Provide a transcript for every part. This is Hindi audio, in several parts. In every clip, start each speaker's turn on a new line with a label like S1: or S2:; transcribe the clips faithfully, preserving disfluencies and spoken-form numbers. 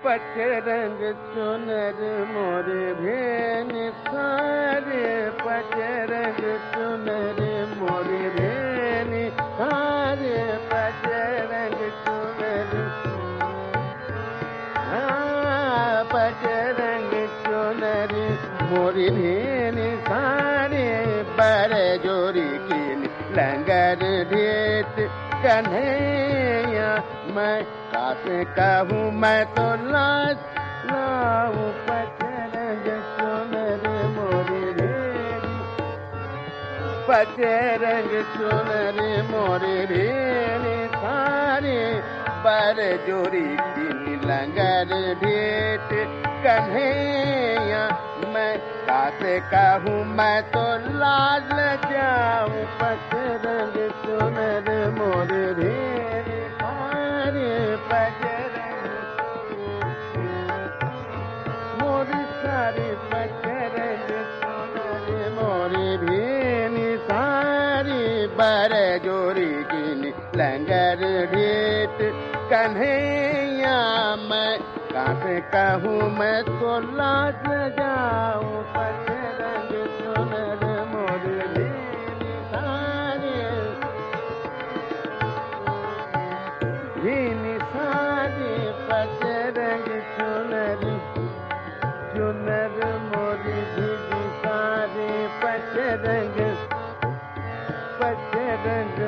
S1: पचरंग चुनर मोरे भेन सारे पचरंग चुनर मोरे भेन सारे पचरंग चुनर हाँ पचरंग चुनर मोरे भेन सारे बर जोरी की लंगर ढेत कन्हैया मैं कासे कहूँ मैं तो लाज लाऊं पचरंग चुनर मोरे भेनी पचरंग चुनर मोरे भेनी सारे पर जोरी की लंगर ढेट कन्हैया मैं कासे कहूँ मैं तो लाज न जाऊं पचरंग चुनर मोरे भेनी सारे पचरंग मोरे सारे पचरंग चुनर मोरे भेनी सारे बर जोरी की लंगर ढेट कन्हैया मैं कासे कहूँ मैं तो लाज न जाऊं पचरंग चुनर मोरे भेनी सारे भेनी सारे पचरंग चुनर चुनर मोरे भेनी सारे पचरंग पचरंग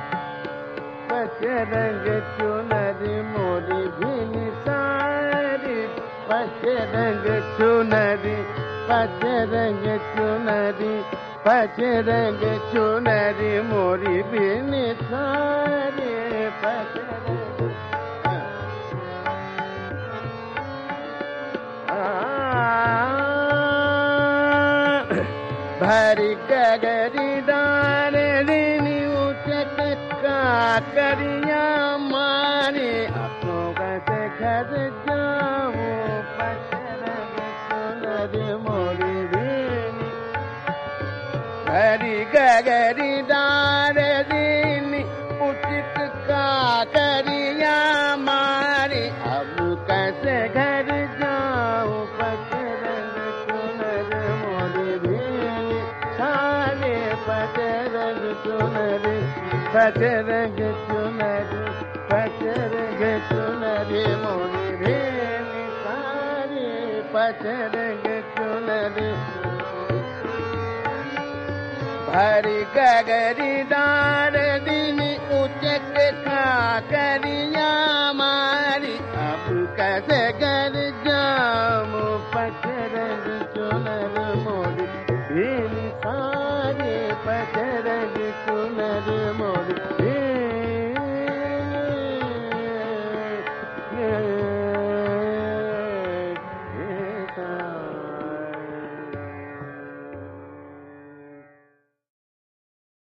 S1: पचरंग चुनर मोरे भेनी सारे पचरंग चुनरी पचरंग चुनरी पचरंग चुनरी मोरी भेनी सारे पचरंग भरी गगरी डार ऋणी उचक का करिया मारे अपनों कैसे घर जाऊं पचरंग चुनर मोरी भेनी भरी गगरी डार ऋणी उचित का करिया मारे अब कैसे घर जाऊं पचरंग चुनर मोरी भेनी सारे पचरंग चुनर पचरंग चुनर पचरंग चुनर मोरे भेनी सारे पचरंग चुनर भरी गगरी डार दीनी उचक खा करिया मारी अब कैसे घर जाऊं पचरंग चुनर मोरे भेनी सारे पचरंग चुनर